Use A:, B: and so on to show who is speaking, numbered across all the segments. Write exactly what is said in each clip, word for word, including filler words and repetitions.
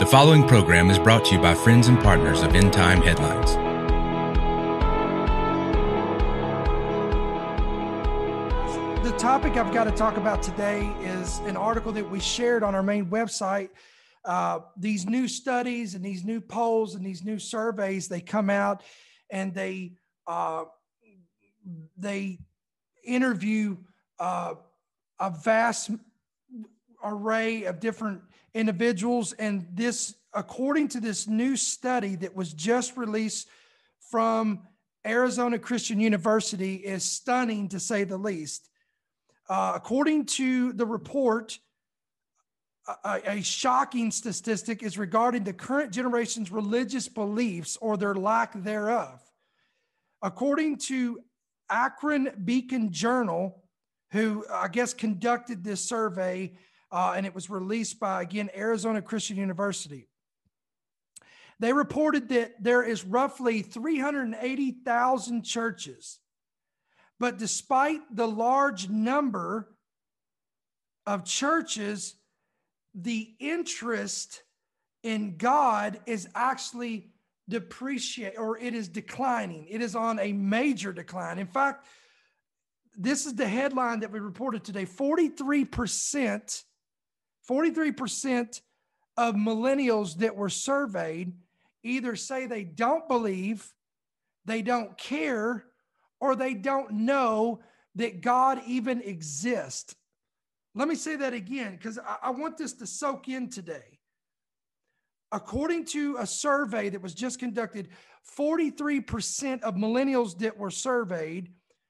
A: The following program is brought to you by friends and partners of End Time Headlines.
B: The topic I've got to talk about today is an article that we shared on our main website. Uh, these new studies and these new polls and these new surveys, they come out and they uh, they interview uh, a vast array of different individuals. And this, according to this new study that was just released from Arizona Christian University, is stunning to say the least. Uh, according to the report, a, a shocking statistic is regarding the current generation's religious beliefs or their lack thereof. According to Akron Beacon Journal, who I guess conducted this survey, uh, and it was released by, again, Arizona Christian University. They reported that there is roughly three hundred eighty thousand churches. But despite the large number of churches, the interest in God is actually depreciating, or it is declining. It is on a major decline. In fact, this is the headline that we reported today. forty-three percent, forty-three percent of millennials that were surveyed either say they don't believe, they don't care, or they don't know that God even exists. Let me say that again, because I, I want this to soak in today. According to a survey that was just conducted, forty-three percent of millennials that were surveyed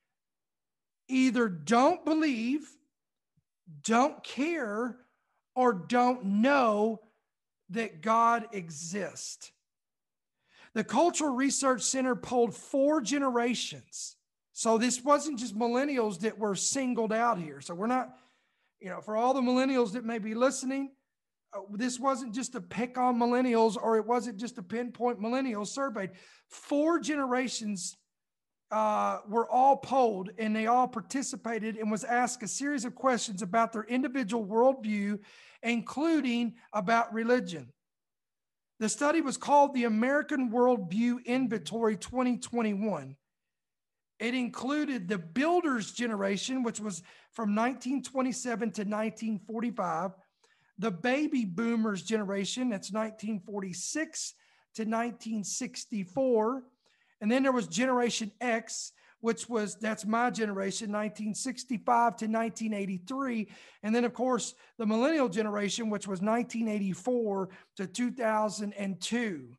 B: either don't believe, don't care, or don't know that God exists. The Cultural Research Center polled four generations. So this wasn't just millennials that were singled out here. So we're not, you know, for all the millennials that may be listening, uh, this wasn't just to pick on millennials, or it wasn't just to pinpoint millennials surveyed. Four generations uh, were all polled, and they all participated and was asked a series of questions about their individual worldview, including about religion. The study was called the American Worldview Inventory twenty twenty-one. It included the Builders generation, which was from nineteen twenty-seven to nineteen forty-five, the Baby Boomers generation, that's nineteen forty-six to nineteen sixty-four, and then there was Generation X, which was, that's my generation, nineteen sixty-five to nineteen eighty-three. And then, of course, the Millennial generation, which was nineteen eighty-four to two thousand two.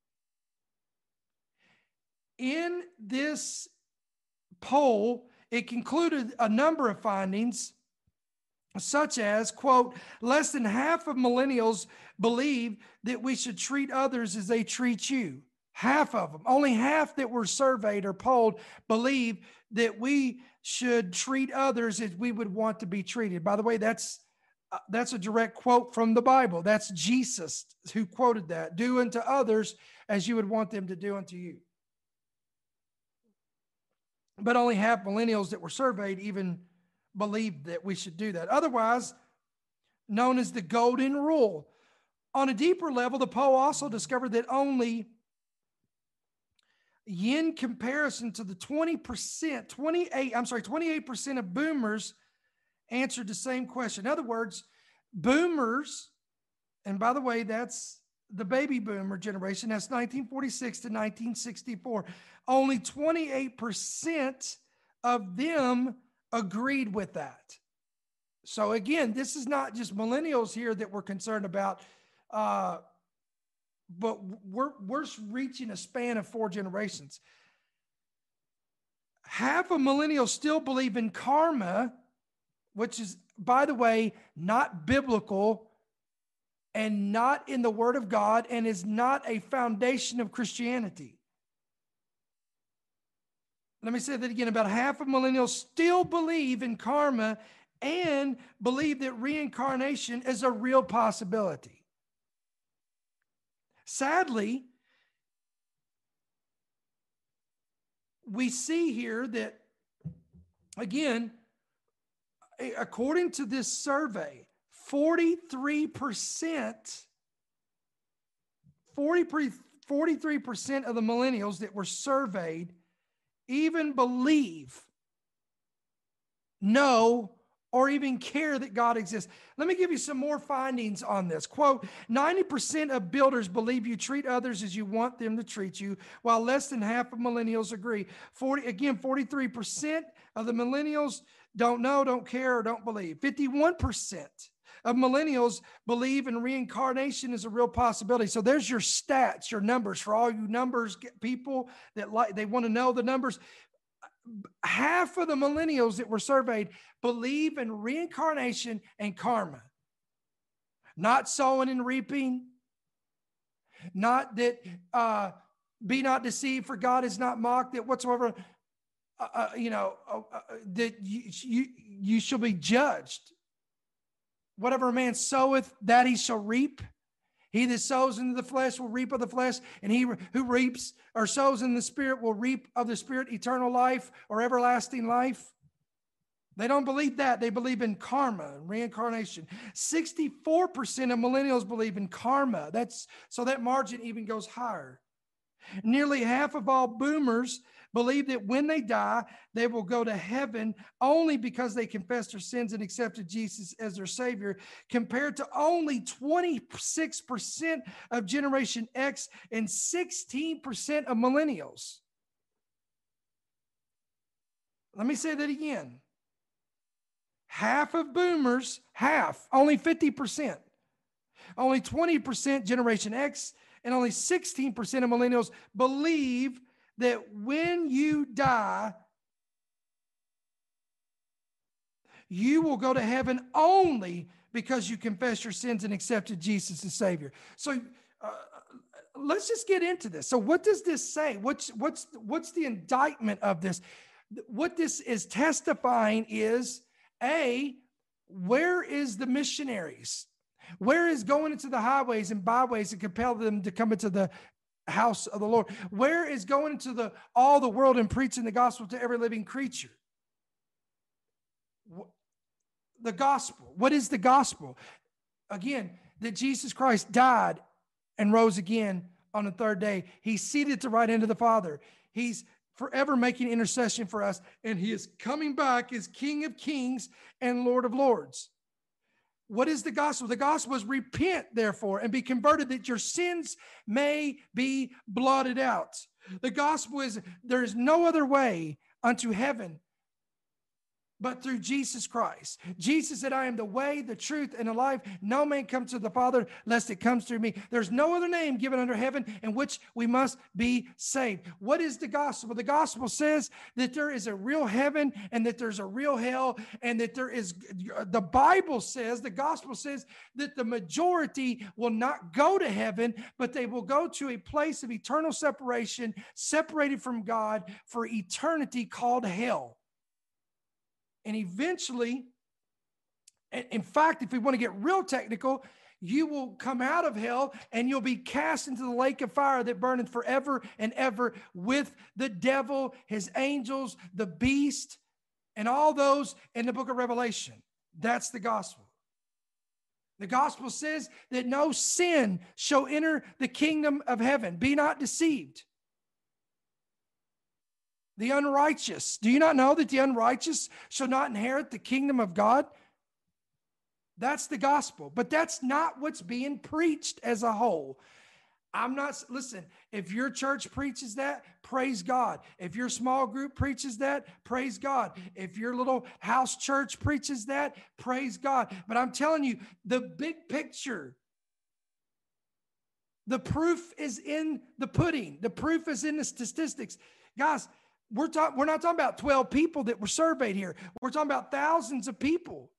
B: In this poll, it concluded a number of findings, such as, quote, less than half of millennials believe that we should treat others as they treat you. Half of them, only half that were surveyed or polled, believe that we should treat others as we would want to be treated. By the way, that's uh, that's a direct quote from the Bible. That's Jesus who quoted that. Do unto others as you would want them to do unto you. But only half millennials that were surveyed even believed that we should do that. Otherwise, known as the golden rule. On a deeper level, the poll also discovered that only in comparison to the twenty percent, twenty-eight, I'm sorry, twenty-eight percent of boomers answered the same question. In other words, boomers, and by the way, that's the baby boomer generation, that's nineteen forty-six to nineteen sixty-four. Only twenty-eight percent of them agreed with that. So again, this is not just millennials here that we're concerned about, uh, but we're, we're reaching a span of four generations. Half of millennials still believe in karma, which is, by the way, not biblical and not in the Word of God, and is not a foundation of Christianity. Let me say that again. About half of millennials still believe in karma and believe that reincarnation is a real possibility. Sadly, we see here that, again, according to this survey, forty-three percent forty-three percent of the millennials that were surveyed even believe, know, or even care that God exists. Let me give you some more findings on this. Quote, ninety percent of builders believe you treat others as you want them to treat you, while less than half of millennials agree. forty, again, forty-three percent of the millennials don't know, don't care, or don't believe. fifty-one percent of millennials believe in reincarnation is a real possibility. So there's your stats, your numbers for all you numbers people that like, they want to know the numbers. Half of the millennials that were surveyed believe in reincarnation and karma. Not sowing and reaping. Not that, uh, be not deceived, for God is not mocked, that whatsoever, uh, uh, you know, uh, uh, that you, you, you shall be judged. Whatever a man soweth, that he shall reap. He that sows into the flesh will reap of the flesh, and he who reaps or sows in the spirit will reap of the spirit eternal life or everlasting life. They don't believe that. They believe in karma and reincarnation. sixty-four percent of millennials believe in karma. That's so that margin even goes higher. Nearly half of all boomers believe that when they die, they will go to heaven only because they confessed their sins and accepted Jesus as their Savior, compared to only twenty-six percent of Generation X and sixteen percent of millennials. Let me say that again. Half of boomers, half, only fifty percent. Only twenty percent Generation X and only sixteen percent of millennials believe that when you die, you will go to heaven only because you confess your sins and accepted Jesus as Savior. So uh, let's just get into this. So what does this say? What's, what's, what's the indictment of this? What this is testifying is, A, where is the missionaries? Where is going into the highways and byways and compel them to come into the house of the Lord? Where is going into the all the world and preaching the gospel to every living creature? The gospel. What is the gospel? Again, that Jesus Christ died and rose again on the third day. He's seated at the right hand of the Father. He's forever making intercession for us, and he is coming back as King of Kings and Lord of Lords. What is the gospel? The gospel is repent, therefore, and be converted that your sins may be blotted out. The gospel is there is no other way unto heaven but through Jesus Christ. Jesus said, I am the way, the truth, and the life. No man comes to the Father lest it comes through me. There's no other name given under heaven in which we must be saved. What is the gospel? The gospel says that there is a real heaven and that there's a real hell, and that there is, the Bible says, the gospel says that the majority will not go to heaven, but they will go to a place of eternal separation, separated from God for eternity, called hell. And eventually, in fact, if we want to get real technical, you will come out of hell and you'll be cast into the lake of fire that burneth forever and ever with the devil, his angels, the beast, and all those in the book of Revelation. That's the gospel. The gospel says that no sin shall enter the kingdom of heaven. Be not deceived. The unrighteous. Do you not know that the unrighteous shall not inherit the kingdom of God? That's the gospel. But that's not what's being preached as a whole. I'm not, listen, if your church preaches that, praise God. If your small group preaches that, praise God. If your little house church preaches that, praise God. But I'm telling you, the big picture, the proof is in the pudding. The proof is in the statistics. Guys, We're, talk, we're not talking about twelve people that were surveyed here. We're talking about thousands of people.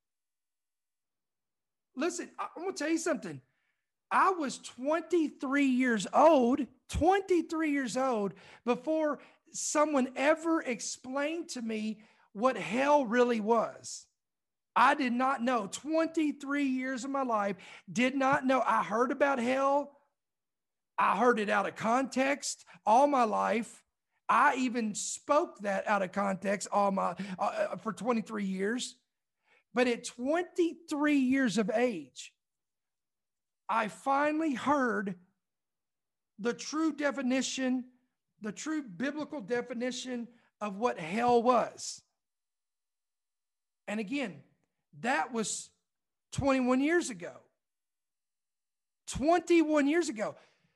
B: Listen, I'm going to tell you something. I was twenty-three years old, twenty-three years old, before someone ever explained to me what hell really was. I did not know. twenty-three years of my life, did not know. I heard about hell. I heard it out of context all my life. I even spoke that out of context all my uh, for twenty-three years. But at twenty-three years of age, I finally heard the true definition, the true biblical definition of what hell was. And again, that was twenty-one years ago. twenty-one years ago.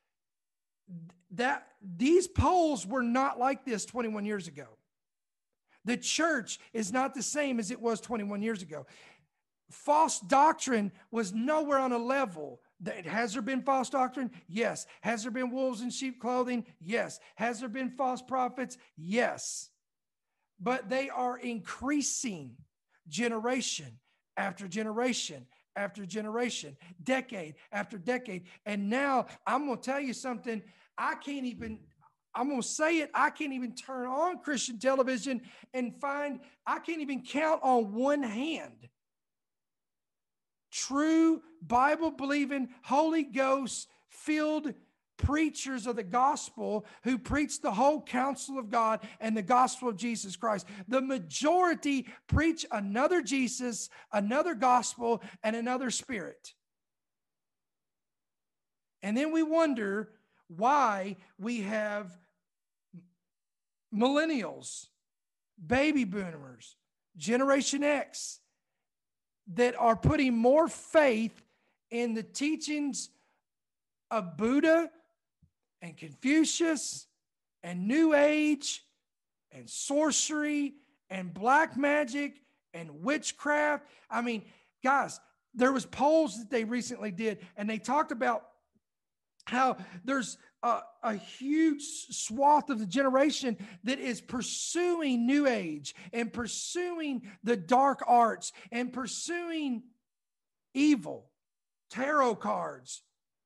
B: That these polls were not like this twenty-one years ago. The church is not the same as it was twenty-one years ago. False doctrine was nowhere on a level. Has there been false doctrine? Yes. Has there been wolves in sheep clothing? Yes. Has there been false prophets? Yes. But they are increasing generation after generation after generation, decade after decade. And now I'm going to tell you something. I can't even, I'm going to say it. I can't even turn on Christian television and find, I can't even count on one hand true Bible believing, Holy Ghost filled preachers of the gospel who preach the whole counsel of God and the gospel of Jesus Christ. The majority preach another Jesus, another gospel, and another spirit. And then we wonder why we have millennials, baby boomers, Generation X that are putting more faith in the teachings of Buddha and Confucius and New Age and sorcery and black magic and witchcraft. I mean, guys, there was polls that they recently did, and they talked about how there's a, a huge swath of the generation that is pursuing New Age and pursuing the dark arts and pursuing evil, tarot cards,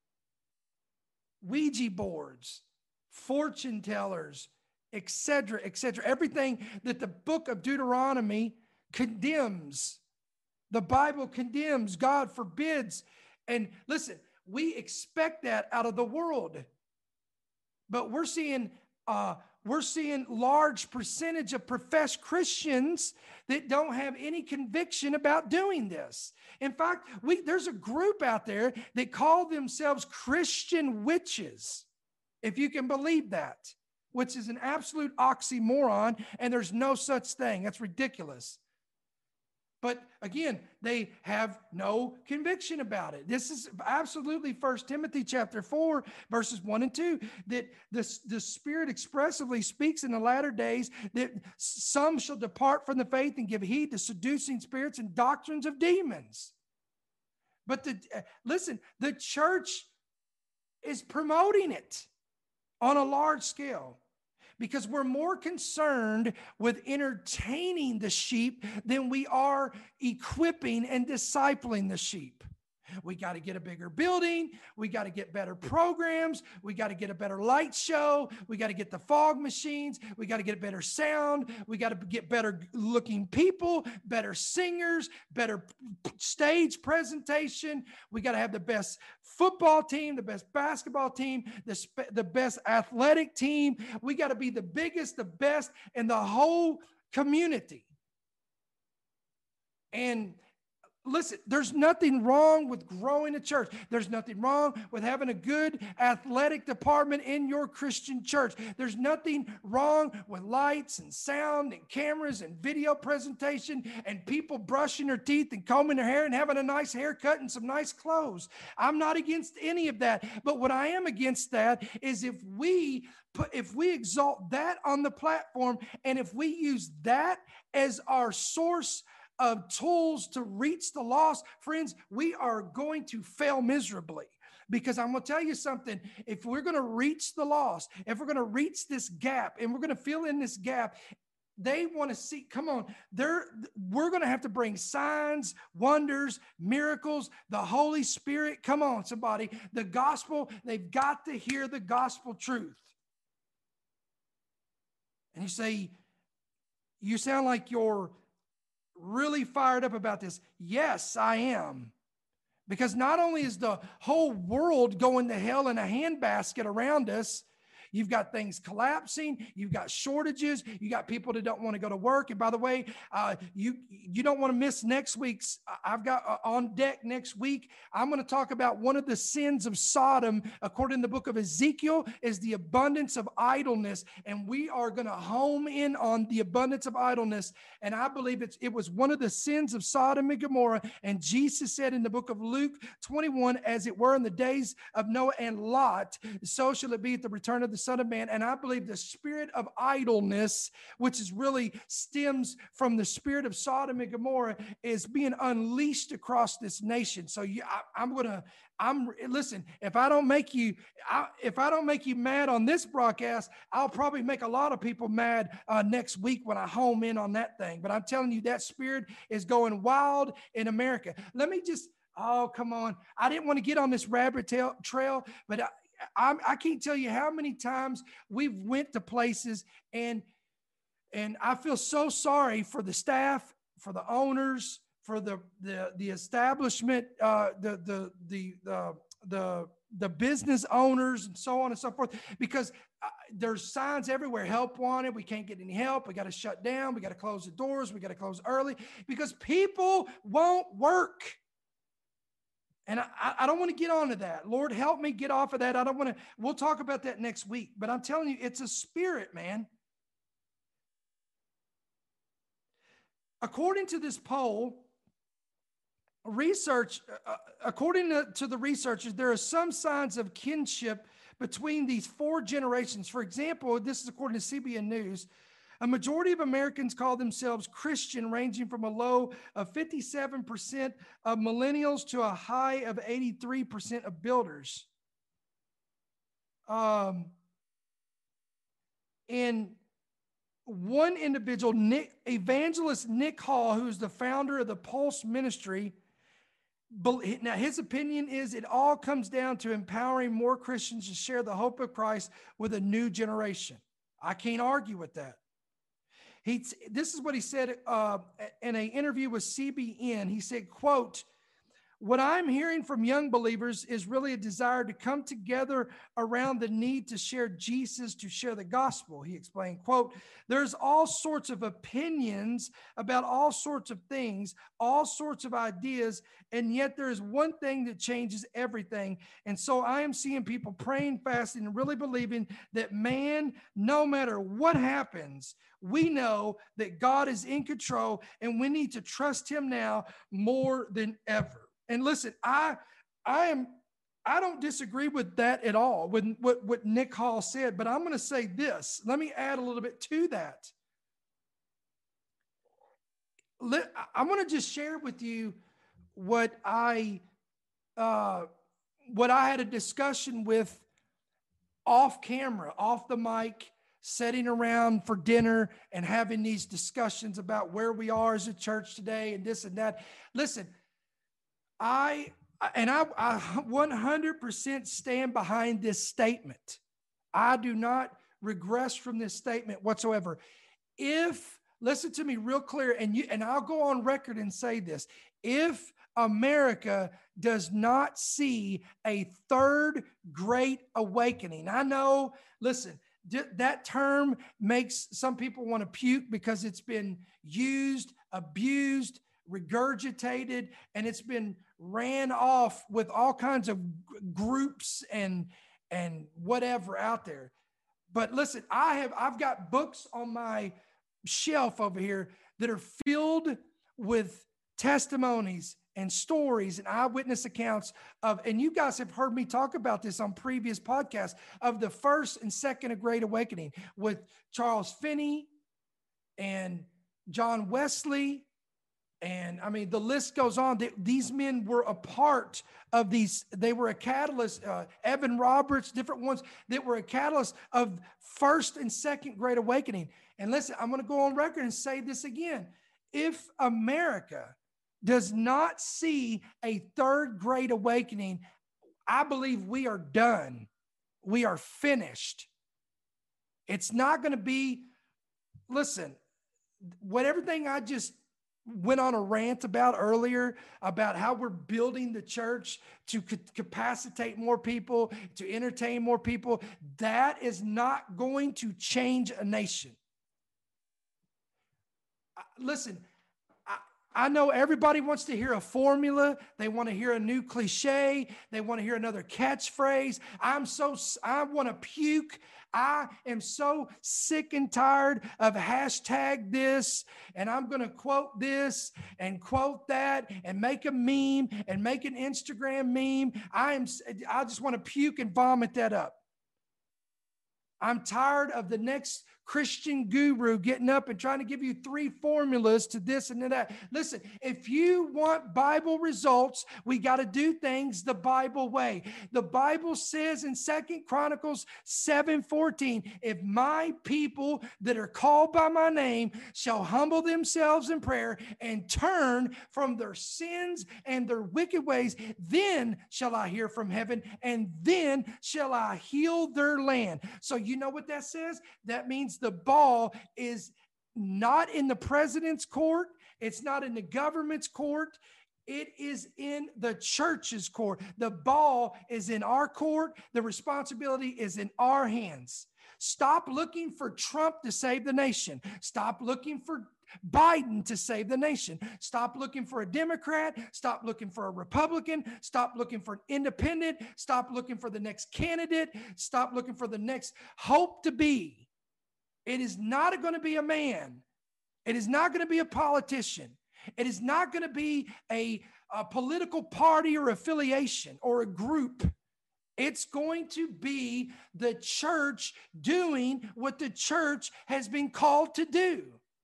B: Ouija boards, fortune tellers, et cetera, et cetera. Everything that the book of Deuteronomy condemns, the Bible condemns, God forbids. And listen, we expect that out of the world, but we're seeing uh, we're seeing large percentage of professed Christians that don't have any conviction about doing this. In fact, we, there's a group out there that call themselves Christian witches, if you can believe that, which is an absolute oxymoron, and there's no such thing. That's ridiculous. But again, they have no conviction about it. This is absolutely First Timothy chapter four, verses one and two, that the, the Spirit expressively speaks in the latter days that some shall depart from the faith and give heed to seducing spirits and doctrines of demons. But the, uh, listen, the church is promoting it on a large scale, because we're more concerned with entertaining the sheep than we are equipping and discipling the sheep. We got to get a bigger building. We got to get better programs. We got to get a better light show. We got to get the fog machines. We got to get better sound. We got to get better looking people, better singers, better stage presentation. We got to have the best football team, the best basketball team, the, sp- the best athletic team. We got to be the biggest, the best in the whole community. And listen, there's nothing wrong with growing a church. There's nothing wrong with having a good athletic department in your Christian church. There's nothing wrong with lights and sound and cameras and video presentation and people brushing their teeth and combing their hair and having a nice haircut and some nice clothes. I'm not against any of that. But what I am against that is if we put, if we exalt that on the platform, and if we use that as our source of tools to reach the lost, friends, we are going to fail miserably. Because I'm going to tell you something, if we're going to reach the lost, if we're going to reach this gap, and we're going to fill in this gap, they want to see, come on, they're, we're going to have to bring signs, wonders, miracles, the Holy Spirit. Come on, somebody, the gospel, they've got to hear the gospel truth. And you say, you sound like you're really fired up about this. Yes, I am. Because not only is the whole world going to hell in a handbasket around us, You've got things collapsing. You've got shortages. You got people that don't want to go to work. And by the way, uh, you, you don't want to miss next week's, I've got uh, on deck next week, I'm going to talk about one of the sins of Sodom, according to the book of Ezekiel, is the abundance of idleness. And we are going to home in on the abundance of idleness. And I believe it's, it was one of the sins of Sodom and Gomorrah. And Jesus said in the book of Luke twenty-one, as it were in the days of Noah and Lot, so shall it be at the return of the Son of Man. And I believe the spirit of idleness, which is really stems from the spirit of Sodom and Gomorrah, is being unleashed across this nation. So you, I, I'm going to, I'm listen, if I don't make you, I, if I don't make you mad on this broadcast, I'll probably make a lot of people mad uh, next week when I home in on that thing. But I'm telling you, that spirit is going wild in America. Let me just, oh, come on. I didn't want to get on this rabbit tail, trail, but I, I, I can't tell you how many times we've went to places and, and I feel so sorry for the staff, for the owners, for the, the, the establishment, uh, the, the, the, the, the, the business owners and so on and so forth, because uh, there's signs everywhere, help wanted. We can't get any help. We got to shut down. We got to close the doors. We got to close early because people won't work. And I, I don't want to get onto that. Lord, help me get off of that. I don't want to, we'll talk about that next week, but I'm telling you, it's a spirit, man. According to this poll, research, uh, according to, to the researchers, there are some signs of kinship between these four generations. For example, this is according to C B N News. A majority of Americans call themselves Christian, ranging from a low of fifty-seven percent of millennials to a high of eighty-three percent of builders. Um, and one individual, Nick, evangelist Nick Hall, who's the founder of the Pulse Ministry, now his opinion is it all comes down to empowering more Christians to share the hope of Christ with a new generation. I can't argue with that. He, this is what he said uh, in an interview with C B N. He said, quote, "What I'm hearing from young believers is really a desire to come together around the need to share Jesus, to share the gospel." He explained, quote, "There's all sorts of opinions about all sorts of things, all sorts of ideas, and yet there is one thing that changes everything. And so I am seeing people praying, fasting, and really believing that, man, no matter what happens, we know that God is in control and we need to trust him now more than ever." And listen, I, I am, I don't disagree with that at all, with what, what Nick Hall said, but I'm going to say this. Let me add a little bit to that. Let, I'm going to just share with you what I, uh, what I had a discussion with off camera, off the mic, sitting around for dinner and having these discussions about where we are as a church today and this and that. Listen, I, and I, I one hundred percent stand behind this statement. I do not regress from this statement whatsoever. If, listen to me real clear, and you, and I'll go on record and say this. If America does not see a third great awakening, I know, listen, that term makes some people want to puke because it's been used, abused, regurgitated, and it's been ran off with all kinds of groups and and whatever out there. But listen, I have I've got books on my shelf over here that are filled with testimonies and stories and eyewitness accounts of, and you guys have heard me talk about this on previous podcasts, of the first and second of Great Awakening with Charles Finney and John Wesley. And I mean, the list goes on. They, these men were a part of these. They were a catalyst, uh, Evan Roberts, different ones that were a catalyst of first and second Great Awakening. And listen, I'm going to go on record and say this again. If America does not see a third Great Awakening, I believe we are done. We are finished. It's not going to be, listen, what everything I just went on a rant about earlier, about how we're building the church to capacitate more people, to entertain more people, that is not going to change a nation. Listen, I, I know everybody wants to hear a formula. They want to hear a new cliche. They want to hear another catchphrase. I'm so, I want to puke. I am so sick and tired of hashtag this, and I'm going to quote this and quote that and make a meme and make an Instagram meme. I am, I just want to puke and vomit that up. I'm tired of the next Christian guru getting up and trying to give you three formulas to this and to that. Listen, if you want Bible results, we got to do things the Bible way. The Bible says in Second Chronicles seven fourteen, if my people that are called by my name shall humble themselves in prayer and turn from their sins and their wicked ways, then shall I hear from heaven, and then shall I heal their land. So you know what that says? That means the ball is not in the president's court. It's not in the government's court. It is in the church's court. The ball is in our court. The responsibility is in our hands. Stop looking for Trump to save the nation. Stop looking for Biden to save the nation. Stop looking for a Democrat. Stop looking for a Republican. Stop looking for an independent. Stop looking for the next candidate. Stop looking for the next hope to be. It is not going to be a man. It is not going to be a politician. It is not going to be a, a political party or affiliation or a group. It's going to be the church doing what the church has been called to do.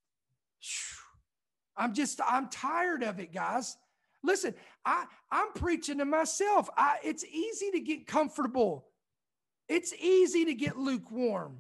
B: I'm just, I'm tired of it, guys. Listen, I, I'm preaching to myself. I, it's easy to get comfortable. It's easy to get lukewarm.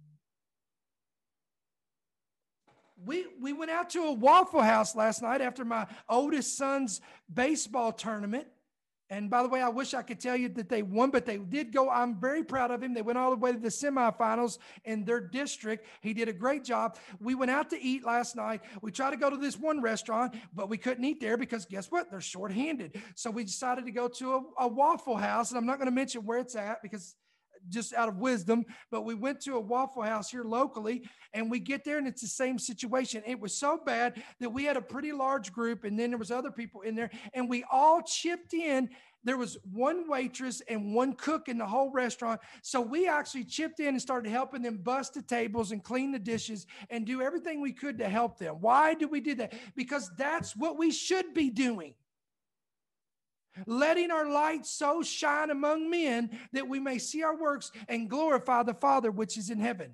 B: We, we went out to a Waffle House last night after my oldest son's baseball tournament. And by the way, I wish I could tell you that they won, but they did go. I'm very proud of him. They went all the way to the semifinals in their district. He did a great job. We went out to eat last night. We tried to go to this one restaurant, but we couldn't eat there because guess what? They're shorthanded. So we decided to go to a, a Waffle House. And I'm not going to mention where it's at because just out of wisdom, but we went to a Waffle House here locally, and we get there and it's the same situation. It was so bad that we had a pretty large group, and then there was other people in there, and we all chipped in. There was one waitress and one cook in the whole restaurant. So we actually chipped in and started helping them bust the tables and clean the dishes and do everything we could to help them. Why do we do that? Because that's what we should be doing. Letting our light so shine among men that we may see our works and glorify the Father which is in heaven.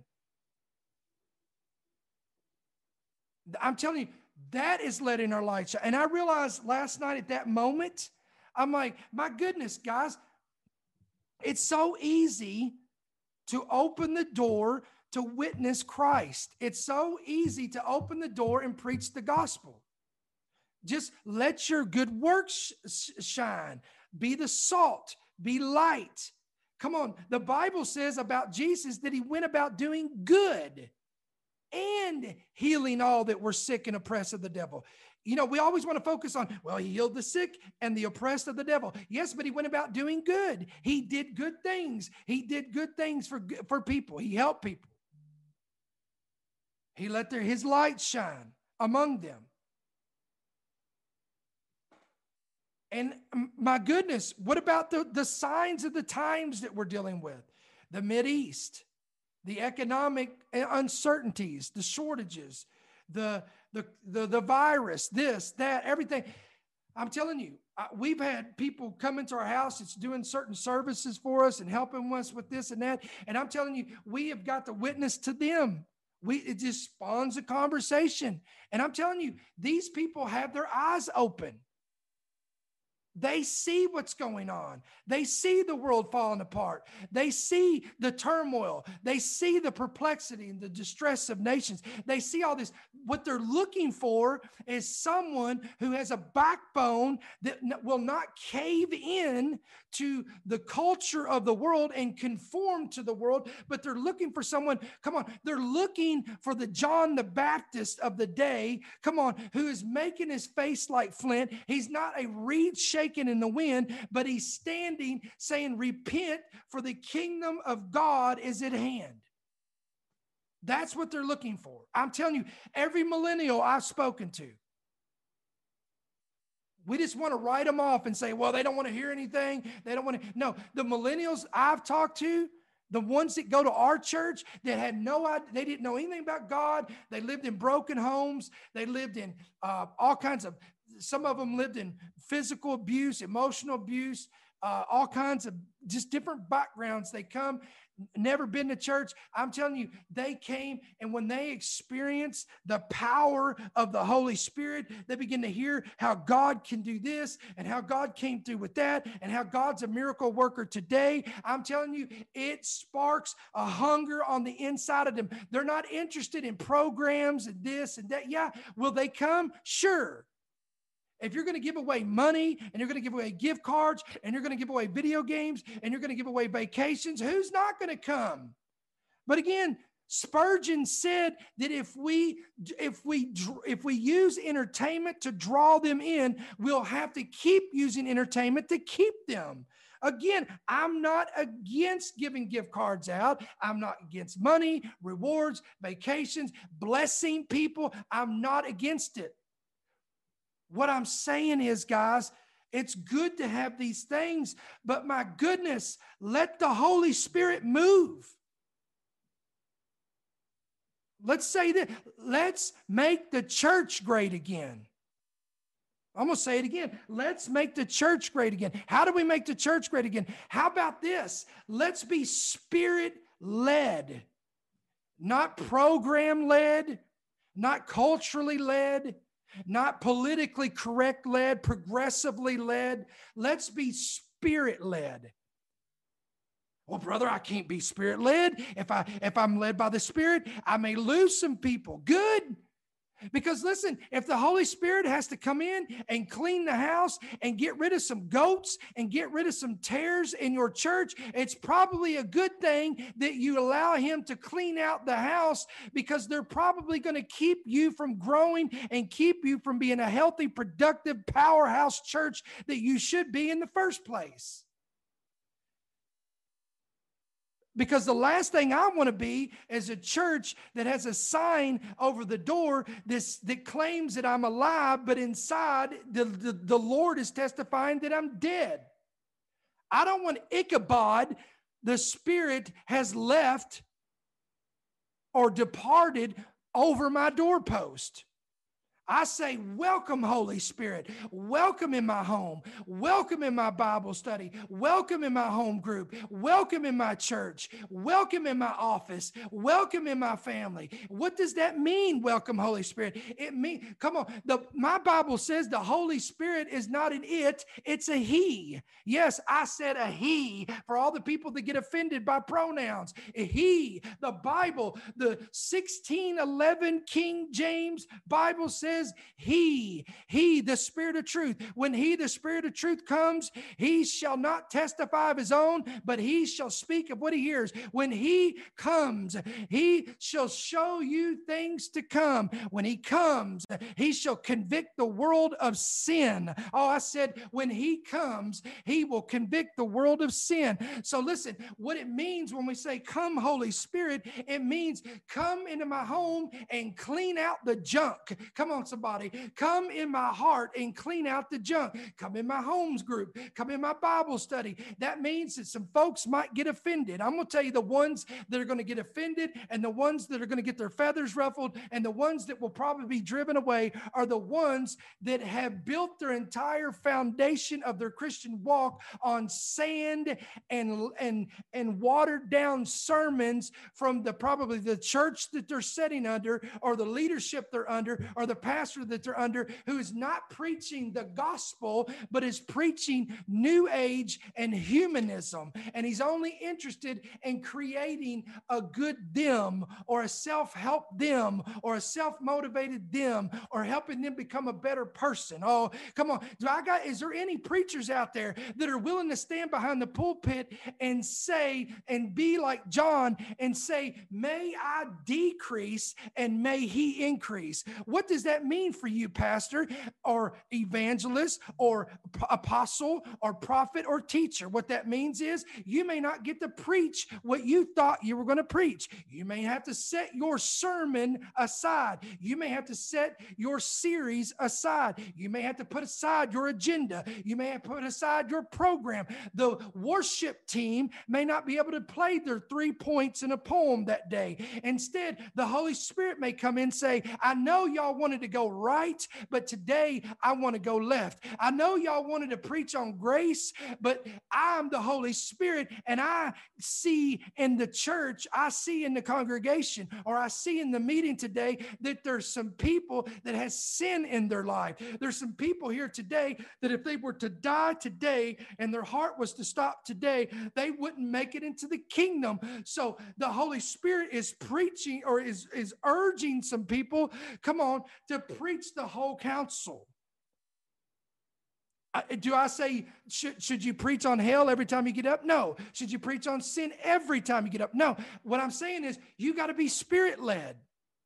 B: I'm telling you, that is letting our light shine. And I realized last night at that moment, I'm like, my goodness, guys, it's so easy to open the door to witness Christ. It's so easy to open the door and preach the gospel. Just let your good works shine. Be the salt. Be light. Come on. The Bible says about Jesus that he went about doing good and healing all that were sick and oppressed of the devil. You know, we always want to focus on, well, he healed the sick and the oppressed of the devil. Yes, but he went about doing good. He did good things. He did good things for, for people. He helped people. He let their, his light shine among them. And my goodness, what about the, the signs of the times that we're dealing with? The Mideast, the economic uncertainties, the shortages, the, the, the, the virus, this, that, everything. I'm telling you, we've had people come into our house that's doing certain services for us and helping us with this and that. And I'm telling you, we have got to witness to them. We, it just spawns a conversation. And I'm telling you, these people have their eyes open. They see what's going on. They see the world falling apart. They see the turmoil. They see the perplexity and the distress of nations. They see all this. What they're looking for is someone who has a backbone that will not cave in to the culture of the world and conform to the world, but they're looking for someone, come on, they're looking for the John the Baptist of the day, come on, who is making his face like flint. He's not a reed shaking in the wind, but he's standing saying, repent, for the kingdom of God is at hand. That's what they're looking for. I'm telling you, every millennial I've spoken to, we just want to write them off and say, well, they don't want to hear anything. They don't want to. No, the millennials I've talked to, the ones that go to our church that had no idea, they didn't know anything about God. They lived in broken homes. They lived in uh, all kinds of, some of them lived in physical abuse, emotional abuse, uh, all kinds of just different backgrounds. They come, never been to church. I'm telling you, they came, and when they experienced the power of the Holy Spirit, they begin to hear how God can do this and how God came through with that and how God's a miracle worker today. I'm telling you, it sparks a hunger on the inside of them. They're not interested in programs and this and that. Yeah, will they come? Sure. If you're going to give away money and you're going to give away gift cards and you're going to give away video games and you're going to give away vacations, who's not going to come? But again, Spurgeon said that if we if we if we use entertainment to draw them in, we'll have to keep using entertainment to keep them. Again, I'm not against giving gift cards out. I'm not against money, rewards, vacations, blessing people. I'm not against it. What I'm saying is, guys, it's good to have these things, but my goodness, let the Holy Spirit move. Let's say that. Let's make the church great again. I'm going to say it again. Let's make the church great again. How do we make the church great again? How about this? Let's be Spirit-led, not program-led, not culturally led, not politically correct led, progressively led. Let's be Spirit led. Well, brother, I can't be Spirit led. If I if I'm led by the Spirit, I may lose some people. Good. Because listen, if the Holy Spirit has to come in and clean the house and get rid of some goats and get rid of some tares in your church, it's probably a good thing that you allow him to clean out the house, because they're probably going to keep you from growing and keep you from being a healthy, productive, powerhouse church that you should be in the first place. Because the last thing I want to be is a church that has a sign over the door this, that claims that I'm alive, but inside the, the, the Lord is testifying that I'm dead. I don't want Ichabod, the Spirit has left or departed over my doorpost. I say, welcome, Holy Spirit. Welcome in my home. Welcome in my Bible study. Welcome in my home group. Welcome in my church. Welcome in my office. Welcome in my family. What does that mean, welcome, Holy Spirit? It means, come on, the, my Bible says the Holy Spirit is not an it, it's a he. Yes, I said a he for all the people that get offended by pronouns. A he, the Bible, the sixteen eleven King James Bible says, he, he, the Spirit of truth. When he, the Spirit of truth comes, he shall not testify of his own, but he shall speak of what he hears. When he comes, he shall show you things to come. When he comes, he shall convict the world of sin. Oh, I said, when he comes, he will convict the world of sin. So listen, what it means when we say, come, Holy Spirit, it means come into my home and clean out the junk. Come on, somebody. Come in my heart and clean out the junk. Come in my homes group. Come in my Bible study. That means that some folks might get offended. I'm going to tell you the ones that are going to get offended and the ones that are going to get their feathers ruffled and the ones that will probably be driven away are the ones that have built their entire foundation of their Christian walk on sand and, and, and watered down sermons from the probably the church that they're sitting under or the leadership they're under or the pastor pastor that they're under who is not preaching the gospel, but is preaching new age and humanism. And he's only interested in creating a good them or a self-help them or a self-motivated them or helping them become a better person. Oh, come on. Do I got, is there any preachers out there that are willing to stand behind the pulpit and say, and be like John and say, may I decrease and may he increase? What does that mean for you, pastor or evangelist or apostle or prophet or teacher? What that means is you may not get to preach what you thought you were going to preach. You may have to set your sermon aside. You may have to set your series aside. You may have to put aside your agenda. You may have to put aside your program. The worship team may not be able to play their three points in a poem that day. Instead, the Holy Spirit may come in and say, I know y'all wanted to go right, but today I want to go left. I know y'all wanted to preach on grace, but I'm the Holy Spirit, and I see in the church, I see in the congregation, or I see in the meeting today that there's some people that has sin in their life. There's some people here today that if they were to die today and their heart was to stop today, they wouldn't make it into the kingdom. So the Holy Spirit is preaching or is, is urging some people, come on, to preach the whole counsel. Do I say, should, should you preach on hell every time you get up? No. Should you preach on sin every time you get up? No. What I'm saying is you got to be spirit-led.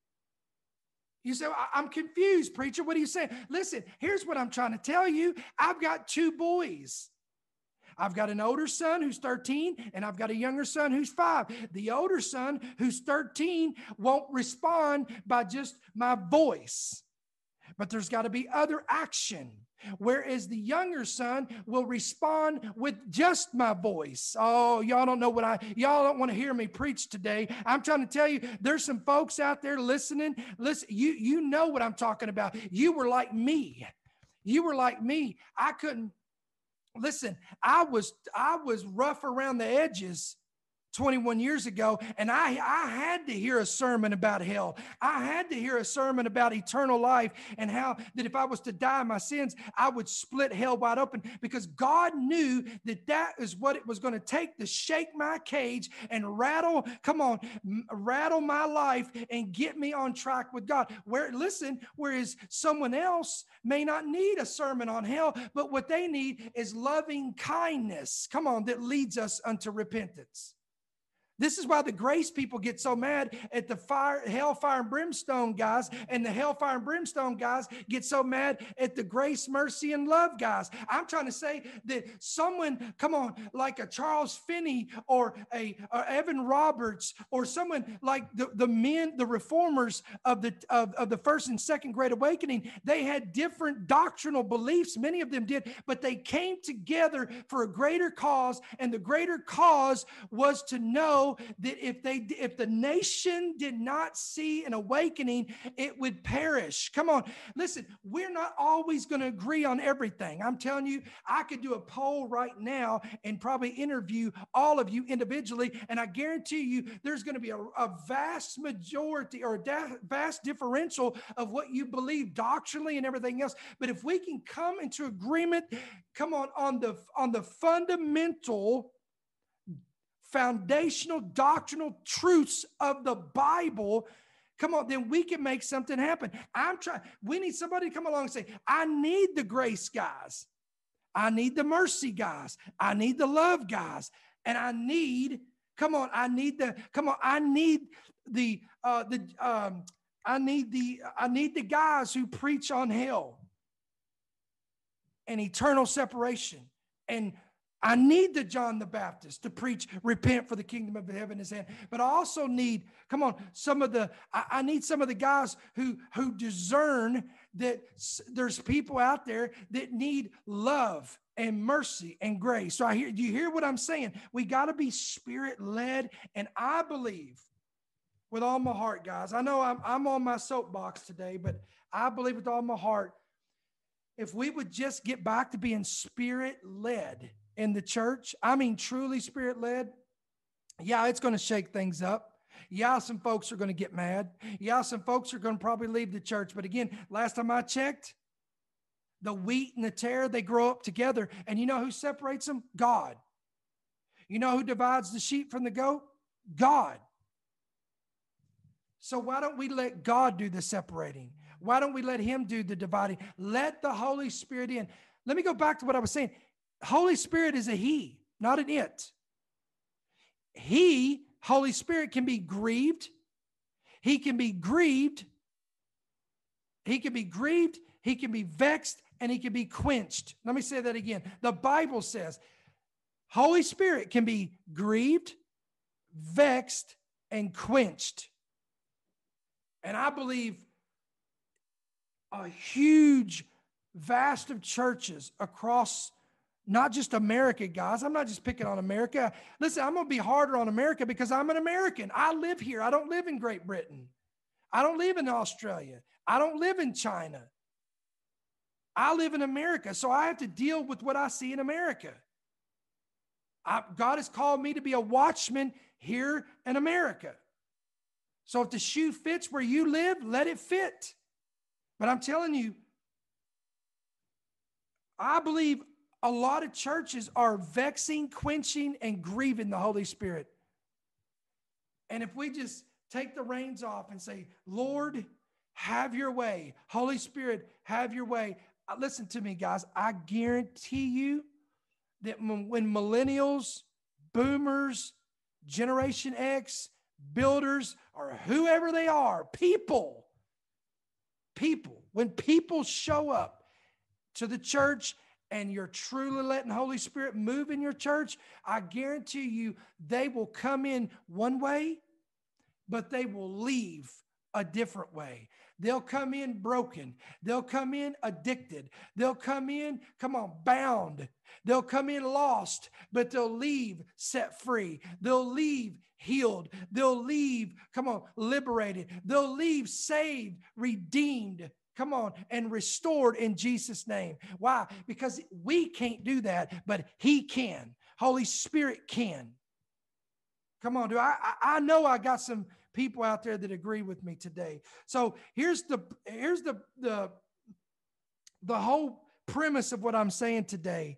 B: You say, I'm confused, preacher. What are you saying? Listen, here's what I'm trying to tell you. I've got two boys. I've got an older son who's thirteen, and I've got a younger son who's five. The older son who's thirteen won't respond by just my voice, but there's got to be other action. Whereas the younger son will respond with just my voice. Oh, y'all don't know what I, y'all don't want to hear me preach today. I'm trying to tell you, there's some folks out there listening. Listen, you, you know what I'm talking about. You were like me. You were like me. I couldn't, listen, I was, I was rough around the edges twenty-one years ago, and I, I had to hear a sermon about hell. I had to hear a sermon about eternal life and how that if I was to die in my sins, I would split hell wide open, because God knew that that is what it was going to take to shake my cage and rattle, come on, rattle my life and get me on track with God. Where, listen, whereas someone else may not need a sermon on hell, but what they need is loving kindness, come on, that leads us unto repentance. This is why the grace people get so mad at the fire, hellfire and brimstone guys, and the hellfire and brimstone guys get so mad at the grace, mercy, and love guys. I'm trying to say that someone, come on, like a Charles Finney or a or Evan Roberts or someone like the, the men, the reformers of the of, of the first and second Great Awakening, they had different doctrinal beliefs. Many of them did, but they came together for a greater cause, and the greater cause was to know that if they, if the nation did not see an awakening, it would perish. Come on, listen, we're not always going to agree on everything. I'm telling you, I could do a poll right now and probably interview all of you individually, and I guarantee you there's going to be a, a vast majority or a da- vast differential of what you believe doctrinally and everything else. But if we can come into agreement, come on, on the, on the fundamental foundational doctrinal truths of the Bible, come on, then we can make something happen. I'm trying, we need somebody to come along and say, I need the grace guys. I need the mercy guys. I need the love guys. And I need, come on, I need the, come on, I need the, uh, the, um, I need the, I need the guys who preach on hell and eternal separation. And I need the John the Baptist to preach, repent for the kingdom of heaven is hand. But I also need, come on, some of the, I, I need some of the guys who, who discern that there's people out there that need love and mercy and grace. So I hear, do you hear what I'm saying? We got to be spirit led. And I believe with all my heart, guys, I know I'm, I'm on my soapbox today, but I believe with all my heart, if we would just get back to being spirit led in the church, I mean, truly spirit led, yeah, it's going to shake things up. Yeah, some folks are going to get mad. Yeah, some folks are going to probably leave the church. But again, last time I checked, the wheat and the tare, they grow up together. And you know who separates them? God. You know who divides the sheep from the goat? God. So why don't we let God do the separating? Why don't we let him do the dividing? Let the Holy Spirit in. Let me go back to what I was saying. Holy Spirit is a he, not an it. He, Holy Spirit, can be grieved. He can be grieved. He can be grieved. He can be vexed, and he can be quenched. Let me say that again. The Bible says Holy Spirit can be grieved, vexed, and quenched. And I believe a huge vast of churches across not just America, guys. I'm not just picking on America. Listen, I'm going to be harder on America because I'm an American. I live here. I don't live in Great Britain. I don't live in Australia. I don't live in China. I live in America, so I have to deal with what I see in America. I, God has called me to be a watchman here in America. So if the shoe fits where you live, let it fit. But I'm telling you, I believe a lot of churches are vexing, quenching, and grieving the Holy Spirit. And if we just take the reins off and say, Lord, have your way. Holy Spirit, have your way. Uh, listen to me, guys. I guarantee you that when, when millennials, boomers, Generation X, builders, or whoever they are, people, people, when people show up to the church and you're truly letting Holy Spirit move in your church, I guarantee you they will come in one way, but they will leave a different way. They'll come in broken. They'll come in addicted. They'll come in, come on, bound. They'll come in lost, but they'll leave set free. They'll leave healed. They'll leave, come on, liberated. They'll leave saved, redeemed, come on, and restored in Jesus' name. Why? Because we can't do that, but he can. Holy Spirit can. Come on, dude. I, I know I got some people out there that agree with me today. So here's the here's the the the whole premise of what I'm saying today.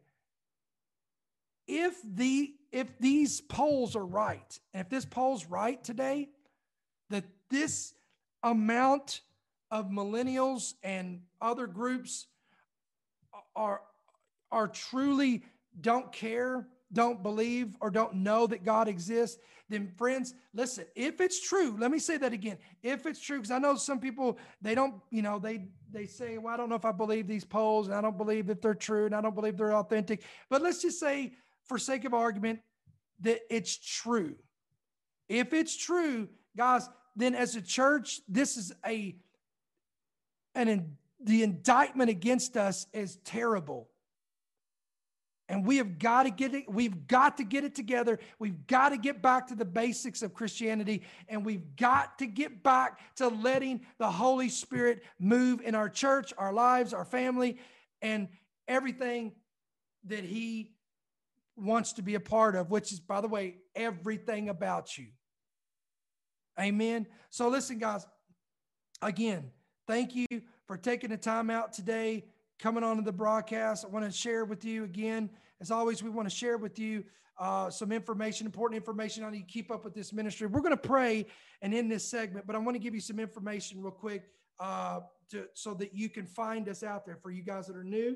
B: If the if these polls are right, and if this poll's right today, that this amount of millennials and other groups are are truly don't care, don't believe, or don't know that God exists, then friends, listen, if it's true, let me say that again. If it's true, because I know some people, they don't, you know, they, they say, well, I don't know if I believe these polls, and I don't believe that they're true, and I don't believe they're authentic. But let's just say, for sake of argument, that it's true. If it's true, guys, then as a church, this is a, an, the indictment against us is terrible. And we have got to get it. We've got to get it together. We've got to get back to the basics of Christianity. And we've got to get back to letting the Holy Spirit move in our church, our lives, our family, and everything that he wants to be a part of, which is, by the way, everything about you. Amen. So listen, guys, again, thank you for taking the time out today, coming on to the broadcast. I want to share with you again, as always, we want to share with you uh, some information, important information on how you keep up with this ministry. We're going to pray and end this segment, but I want to give you some information real quick uh, to, so that you can find us out there for you guys that are new.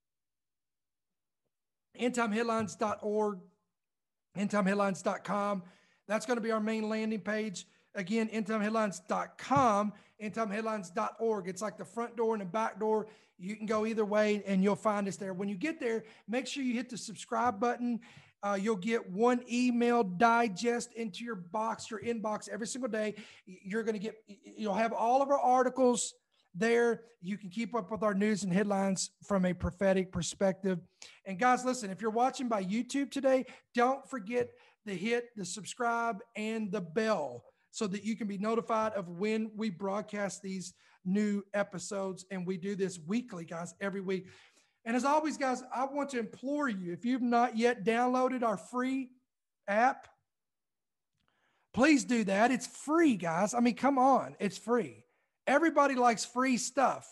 B: end time headlines dot org, end time headlines dot com. That's going to be our main landing page. Again, end time headlines dot com, end time headlines dot org. It's like the front door and the back door. You can go either way and you'll find us there. When you get there, make sure you hit the subscribe button. Uh, you'll get one email digest into your box, your inbox every single day. You're going to get, you'll have all of our articles there. You can keep up with our news and headlines from a prophetic perspective. And guys, listen, if you're watching by YouTube today, don't forget to hit the subscribe and the bell so that you can be notified of when we broadcast these new episodes. And we do this weekly, guys, every week. And as always, guys, I want to implore you, if you've not yet downloaded our free app, Please do that. It's free, guys. I mean, come on. It's free. Everybody likes free stuff.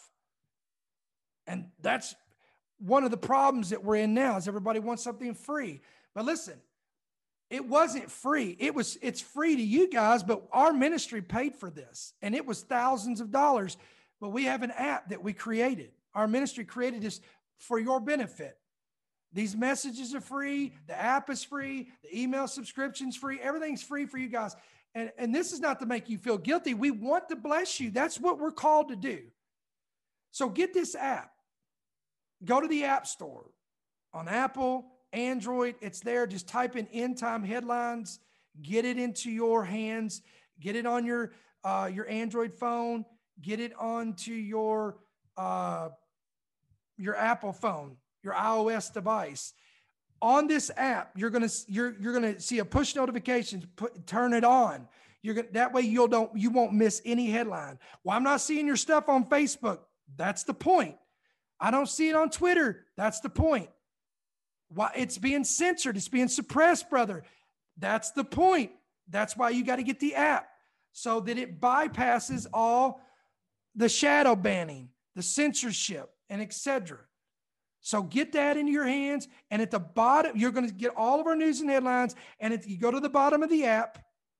B: And that's one of the problems that we're in now is everybody wants something free. But listen, it wasn't free. It was, it's free to you guys, but our ministry paid for this. And it was thousands of dollars. But we have an app that we created. Our ministry created this for your benefit. These messages are free. The app is free. The email subscription's free. Everything's free for you guys. And, and this is not to make you feel guilty. We want to bless you. That's what we're called to do. So get this app. Go to the App Store on Apple, Android. It's there. Just type in End Time Headlines. Get it into your hands. Get it on your, uh, your Android phone. Get it onto your, uh, your Apple phone, your iOS device. On this app, you're gonna you're you're gonna see a push notifications. Put turn it on. You're gonna that way you'll don't you won't miss any headline. Well, I'm not seeing your stuff on Facebook. That's the point. I don't see it on Twitter. That's the point. Why it's being censored? It's being suppressed, brother. That's the point. That's why you got to get the app so that it bypasses all the shadow banning, the censorship, and et cetera. So get that into your hands. And at the bottom, you're going to get all of our news and headlines. And if you go to the bottom of the app,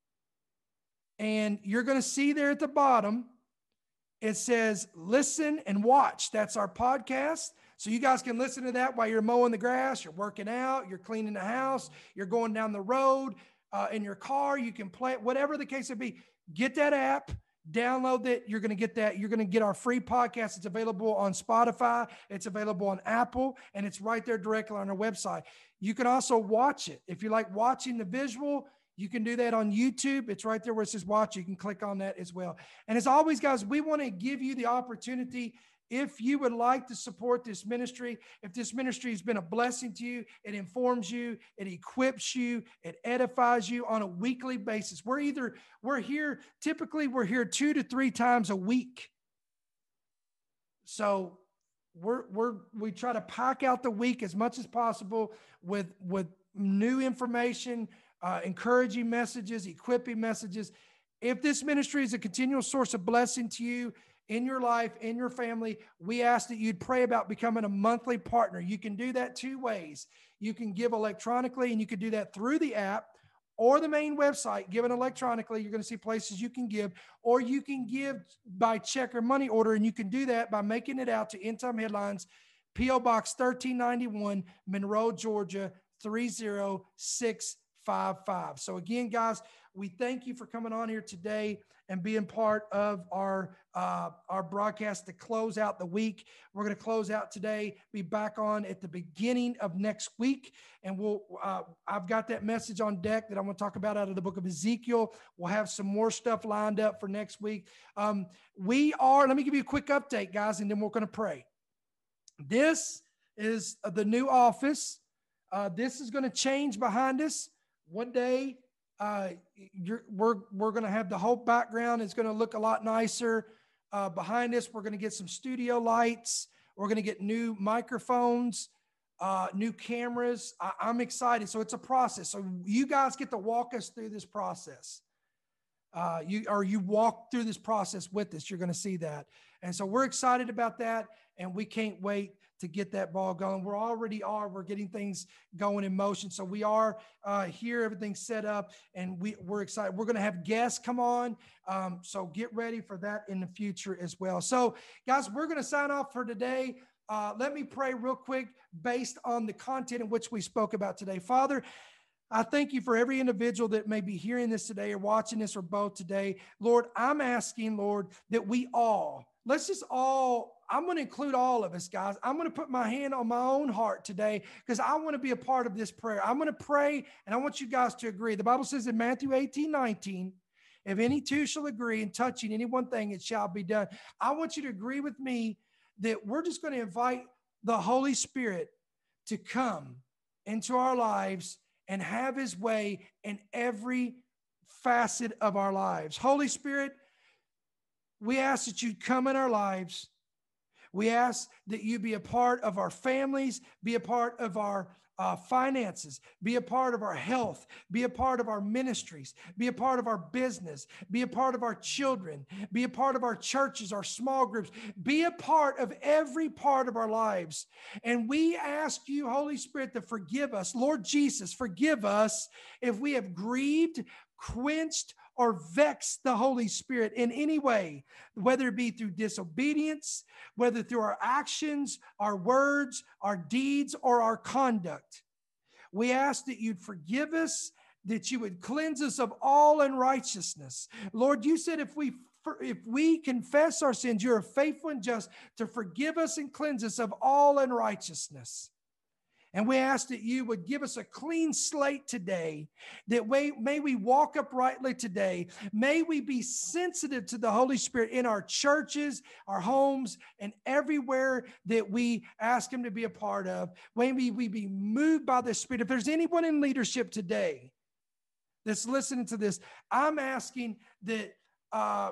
B: and you're going to see there at the bottom, it says listen and watch. That's our podcast. So you guys can listen to that while you're mowing the grass, you're working out, you're cleaning the house, you're going down the road uh, in your car. You can play it, whatever the case may be. Get that app. Download that. You're going to get that. You're going to get our free podcast. It's available on Spotify. It's available on Apple, and it's right there directly on our website. You can also watch it. If you like watching the visual, you can do that on YouTube. It's right there where it says watch. You can click on that as well. And as always, guys, we want to give you the opportunity. If you would like to support this ministry, if this ministry has been a blessing to you, it informs you, it equips you, it edifies you on a weekly basis. We're either, we're here, typically we're here two to three times a week. So we're, we're, we try to pack out the week as much as possible with, with new information, uh, encouraging messages, equipping messages. If this ministry is a continual source of blessing to you, in your life, in your family, we ask that you'd pray about becoming a monthly partner. You can do that two ways. You can give electronically, and you can do that through the app or the main website. Given electronically, you're going to see places you can give, or you can give by check or money order, and you can do that by making it out to End Time Headlines, P O Box thirteen ninety-one, Monroe, Georgia, three zero six five five. So again, guys, we thank you for coming on here today and being part of our uh, our broadcast to close out the week. We're going to close out today, be back on at the beginning of next week. And we'll, uh, I've got that message on deck that I'm going to talk about out of the book of Ezekiel. We'll have some more stuff lined up for next week. Um, we are, let me give you a quick update, guys, and then we're going to pray. This is the new office. Uh, this is going to change behind us. One day, uh, you're, we're, we're going to have the whole background. It's going to look a lot nicer. Uh, behind us, we're going to get some studio lights. We're going to get new microphones, uh, new cameras. I, I'm excited. So it's a process. So you guys get to walk us through this process. Uh, you, or you walk through this process with us. You're going to see that. And so we're excited about that. And we can't wait to get that ball going. We're already are. We're getting things going in motion. So we are uh, here, everything's set up, and we, we're excited. We're going to have guests come on. Um, so get ready for that in the future as well. So guys, we're going to sign off for today. Uh, let me pray real quick based on the content in which we spoke about today. Father, I thank you for every individual that may be hearing this today or watching this or both today. Lord, I'm asking, Lord, that we all, let's just all, I'm going to include all of us, guys. I'm going to put my hand on my own heart today because I want to be a part of this prayer. I'm going to pray, and I want you guys to agree. The Bible says in Matthew eighteen nineteen, if any two shall agree in touching any one thing, it shall be done. I want you to agree with me that we're just going to invite the Holy Spirit to come into our lives and have his way in every facet of our lives. Holy Spirit, we ask that you'd come in our lives. We ask that you be a part of our families, be a part of our uh, finances, be a part of our health, be a part of our ministries, be a part of our business, be a part of our children, be a part of our churches, our small groups, be a part of every part of our lives. And we ask you, Holy Spirit, to forgive us. Lord Jesus, forgive us if we have grieved, quenched, or vex the Holy Spirit in any way, whether it be through disobedience, whether through our actions, our words, our deeds, or our conduct. We ask that you'd forgive us, that you would cleanse us of all unrighteousness. Lord, you said if we if we confess our sins, you are faithful and just to forgive us and cleanse us of all unrighteousness. And we ask that you would give us a clean slate today, that we, may we walk uprightly today. May we be sensitive to the Holy Spirit in our churches, our homes, and everywhere that we ask him to be a part of. May we, we be moved by the Spirit. If there's anyone in leadership today that's listening to this, I'm asking that Uh,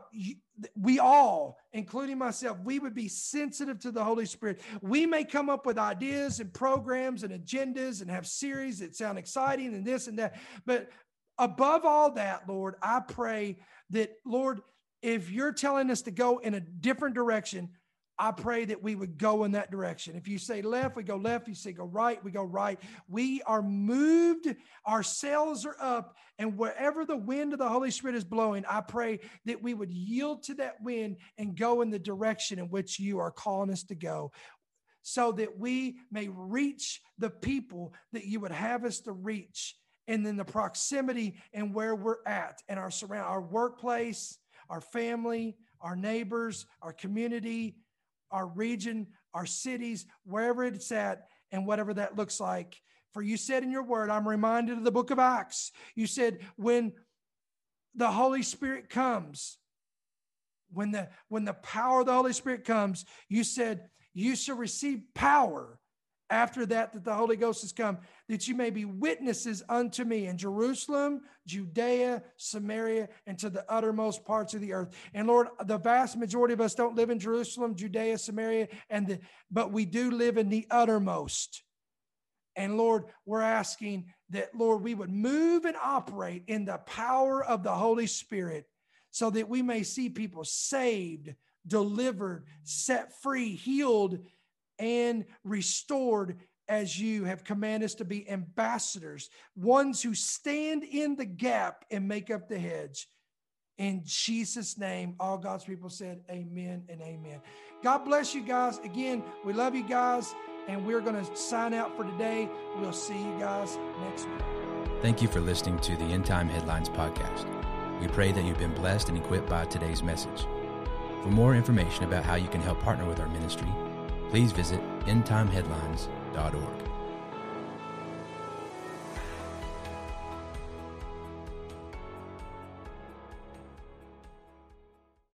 B: we all, including myself, we would be sensitive to the Holy Spirit. We may come up with ideas and programs and agendas and have series that sound exciting and this and that. But above all that, Lord, I pray that, Lord, if you're telling us to go in a different direction, I pray that we would go in that direction. If you say left, we go left. If you say go right, we go right. We are moved. Our sails are up. And wherever the wind of the Holy Spirit is blowing, I pray that we would yield to that wind and go in the direction in which you are calling us to go, so that we may reach the people that you would have us to reach. And then the proximity and where we're at and our surround, our workplace, our family, our neighbors, our community, our region, our cities, wherever it's at, and whatever that looks like. For you said in your word, I'm reminded of the book of Acts. You said when the Holy Spirit comes, when the, when the power of the Holy Spirit comes, you said you shall receive power after that, that the Holy Ghost has come, that you may be witnesses unto me in Jerusalem, Judea, Samaria, and to the uttermost parts of the earth. And Lord, the vast majority of us don't live in Jerusalem, Judea, Samaria, and the, but we do live in the uttermost. And Lord, we're asking that, Lord, we would move and operate in the power of the Holy Spirit, so that we may see people saved, delivered, set free, healed, and restored, as you have commanded us to be ambassadors, ones who stand in the gap and make up the hedge. In Jesus' name, all God's people said amen and amen. God bless you guys. Again, we love you guys, and we're going to sign out for today. We'll see you guys next week.
A: Thank you for listening to the End Time Headlines podcast. We pray that you've been blessed and equipped by today's message. For more information about how you can help partner with our ministry, please visit end time headlines dot org.